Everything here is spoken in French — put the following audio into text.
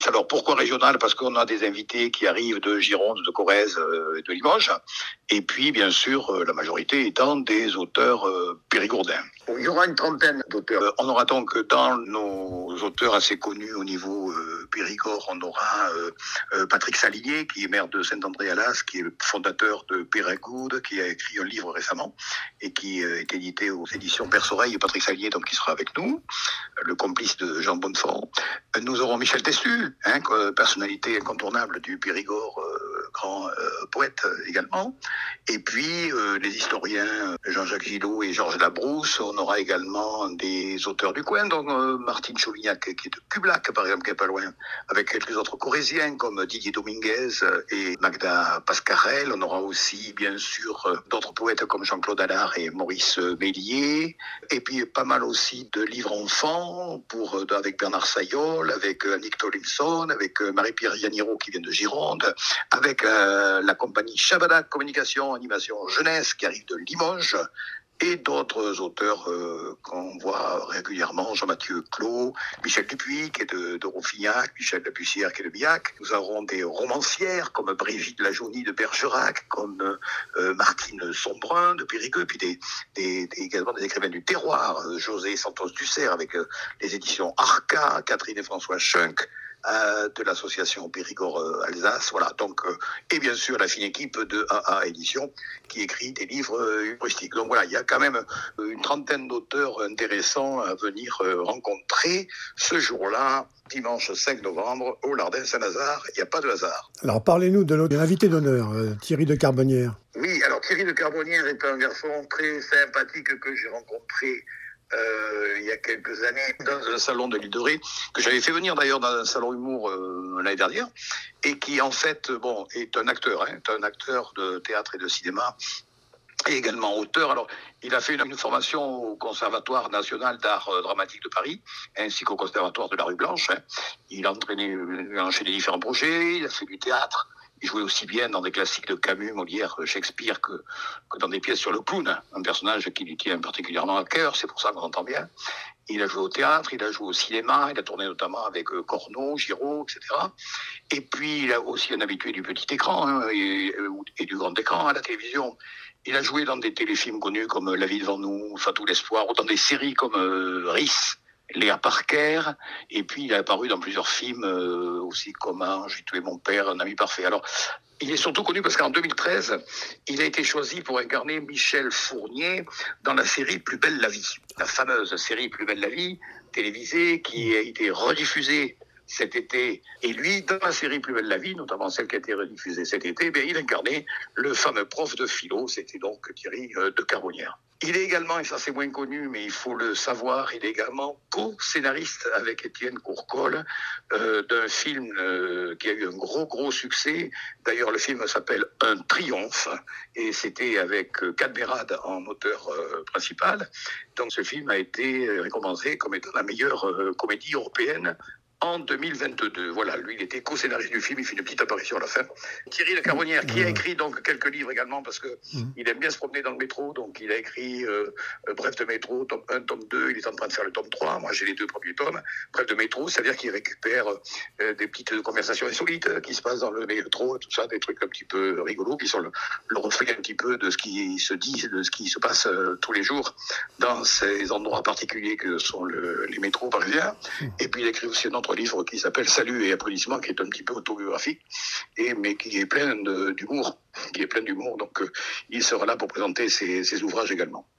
Alors pourquoi régional? Parce qu'on a des invités qui arrivent de Gironde, de Corrèze, de Limoges. Et puis, bien sûr, la majorité étant des auteurs périgourdins. Il y aura une trentaine d'auteurs. On aura donc dans nos auteurs assez connus au niveau Périgord, on aura Patrick Salinier, qui est maire de Saint-André-à-Las, qui est le fondateur de Périgord, qui a écrit un livre récemment et qui est édité aux éditions Perce-Oreille. Patrick Salinier, donc, qui sera avec nous, le complice de Jean Bonnefond. Nous aurons Michel Tessu, personnalité incontournable du Périgord, grand poète également. Et puis les historiens Jean-Jacques Gillot et Georges Labrousse. On aura également des auteurs du coin, donc Martine Chauvignac qui est de Cublac, par exemple, qui est pas loin, avec quelques autres Corréziens comme Didier Dominguez et Magda Pascarel. On aura aussi, bien sûr, d'autres poètes comme Jean-Claude Allard et Maurice Mélier. Et puis pas mal aussi de livres enfants avec Bernard Sayol, avec Annick Tolimson, avec Marie-Pierre Yaniro qui vient de Gironde, avec la compagnie Shabada Communication Animation Jeunesse qui arrive de Limoges, et d'autres auteurs qu'on voit régulièrement, Jean-Mathieu Clos, Michel Dupuis qui est de Rouffignac, Michel Lapussière qui est de Biac. Nous aurons des romancières comme Brigitte Lajaunie de Bergerac, comme Martine Sombrun de Périgueux, puis également des écrivains du terroir, José Santos Dussert avec les éditions Arca, Catherine et François Schunk, de l'association Périgord Alsace, voilà. Donc, et bien sûr la fine équipe de AA Édition qui écrit des livres humoristiques. Donc voilà, il y a quand même une trentaine d'auteurs intéressants à venir rencontrer ce jour-là, dimanche 5 novembre, au Lardin Saint-Lazare. Il n'y a pas de hasard. Alors parlez-nous de l'invité d'honneur, Thierry de Carbonnières. Oui, alors Thierry de Carbonnières est un garçon très sympathique que j'ai rencontré il y a quelques années dans un salon de l'Île de Ré, que j'avais fait venir d'ailleurs dans un salon humour l'année dernière, et qui en fait est un acteur, un acteur de théâtre et de cinéma, et également auteur. Alors, il a fait une formation au Conservatoire national d'art dramatique de Paris, ainsi qu'au Conservatoire de la Rue Blanche. Il a enchaîné différents projets, il a fait du théâtre. Il jouait aussi bien dans des classiques de Camus, Molière, Shakespeare que dans des pièces sur le clown, un personnage qui lui tient particulièrement à cœur, c'est pour ça qu'on entend bien. Il a joué au théâtre, il a joué au cinéma, il a tourné notamment avec Corneau, Giraud, etc. Et puis il a aussi un habitué du petit écran et du grand écran à la télévision. Il a joué dans des téléfilms connus comme La vie devant nous, Fatou l'espoir, ou dans des séries comme Rhys, Léa Parker, et puis il a apparu dans plusieurs films aussi comme J'ai tué mon père, Un ami parfait. Alors, il est surtout connu parce qu'en 2013, il a été choisi pour incarner Michel Fournier dans la série Plus belle la vie, la fameuse série Plus belle la vie, télévisée, qui a été rediffusée cet été. Et lui, dans la série Plus belle la vie, notamment celle qui a été rediffusée cet été, il incarnait le fameux prof de philo, c'était donc Thierry de Carbonnières. Il est également, et ça c'est moins connu, mais il faut le savoir, il est également co-scénariste avec Étienne Courcol d'un film qui a eu un gros succès. D'ailleurs, le film s'appelle Un triomphe, et c'était avec Cadmerade en auteur principal. Donc ce film a été récompensé comme étant la meilleure comédie européenne en 2022. Voilà, lui, il était co-scénariste du film, il fait une petite apparition à la fin. Thierry de Carbonnières, qui a écrit donc quelques livres également, parce que il aime bien se promener dans le métro, donc il a écrit Bref de métro, tome 1, tome 2, il est en train de faire le tome 3, moi j'ai les 2 premiers tomes. Bref de métro, c'est-à-dire qu'il récupère des petites conversations insolites qui se passent dans le métro, tout ça, des trucs un petit peu rigolos, qui sont le reflet un petit peu de ce qui se dit, de ce qui se passe tous les jours dans ces endroits particuliers que sont les métros parisiens. Et puis il écrit aussi un autre livre qui s'appelle Salut et applaudissements, qui est un petit peu autobiographique, mais qui est plein d'humour. Donc il sera là pour présenter ses ouvrages également.